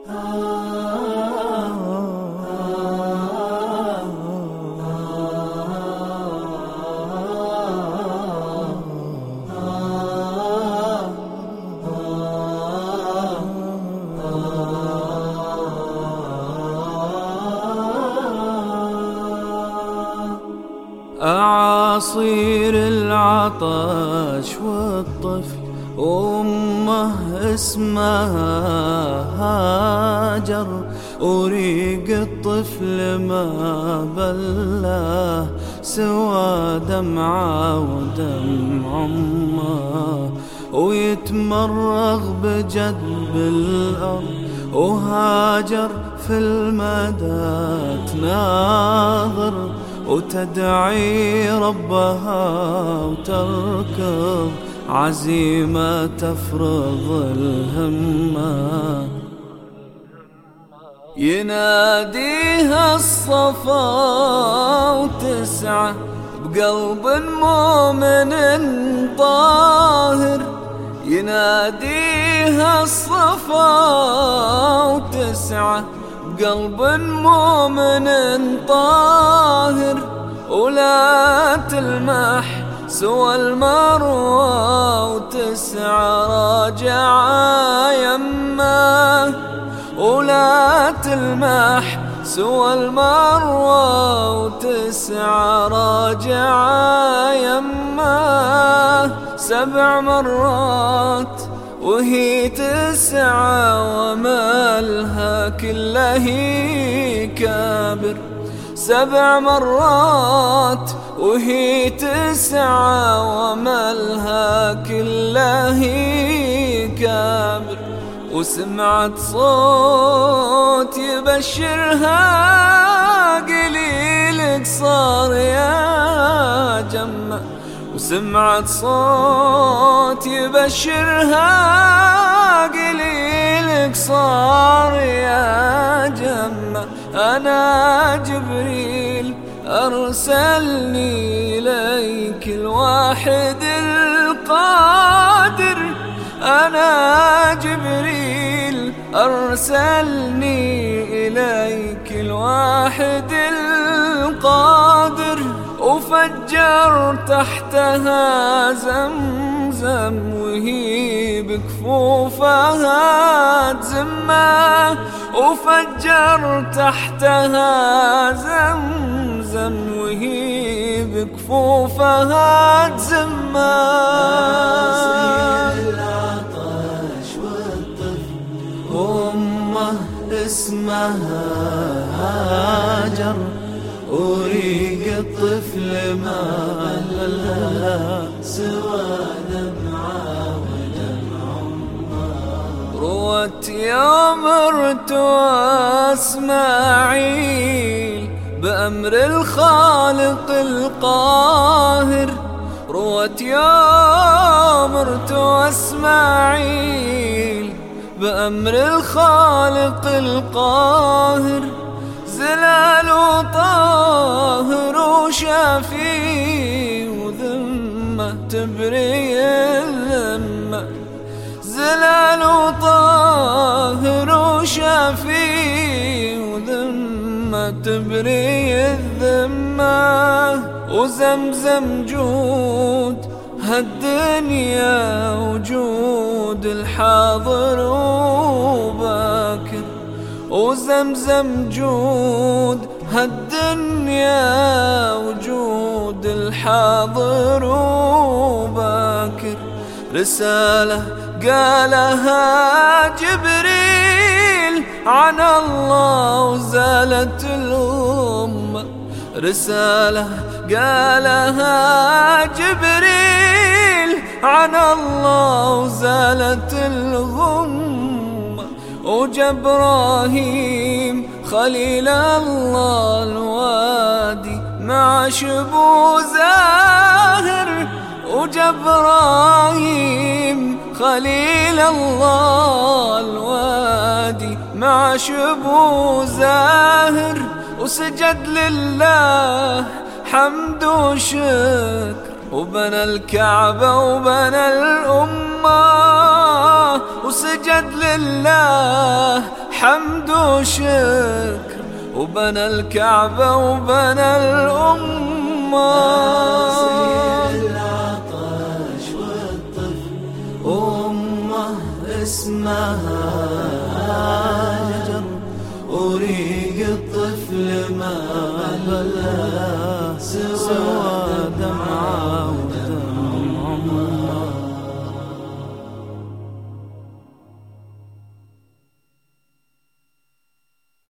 أعاصير العطش والطفل أمه اسمها هاجر، وريق الطفل ما بلاه سوى دمعة ودمع أمه، ويتمرغ بجدب الأرض وهاجر في المدى تناظر، وتدعي ربها وتركض عزيمة تفرض الهمة. يناديها الصفا وتسعى بقلب مؤمن طاهر، يناديها الصفا وتسعى بقلب مؤمن طاهر، ولا تلمح سوى المروى وتسعى راجعة يمه، ولا تلمح سوى المروى وتسعى راجعة يمه. 7 مرات وهي تسعى ومالها كله كابر، 7 مرات وهي تسعى ومالها كله كابر، وسمعت صوت يبشرها قليلك صار يا جمة، وسمعت صوت يبشرها قليلك صار يا جمة. أنا جبريل أرسلني إليك الواحد القادر، أنا جبريل أرسلني إليك الواحد القادر، وفجر تحتها زمزم وهي بكفوفها تزمه، وفجر تحتها زمزم وهي بكفوفها تزمه. أمه اسمها هاجر، وريق الطفل ما لها سوى دمعة ودمع أمه. روت يوم ارتوى إسماعيل بأمر الخالق القاهر، روت يوم ارتوى إسماعيل بأمر الخالق القاهر، زلال وطاهر وشافي وذمة تبري الذمة، زلال وطاهر وشافي وذمة تبري الذمة، وزمزم جود هالدنيا وجود الحاضر وباكر، وزمزم جود هالدنيا وجود الحاضر وباكر. رسالة قالها جبريل عن الله وزالت الأمة، رسالة قالها جبريل عن الله وزالت الغمة، وجبراهيم خليل الله الوادي مع شبو زاهر، وجبراهيم خليل الله الوادي مع شبو زاهر، وسجد لله حمد وشكر، وبنى الكعبة وبنى الأمة، وسجد لله حمد وشكر، وبنى الكعبة وبنى الأمة. العطش والطفل أمه اسمها هاجر، وريق الطفل ما بلى سوى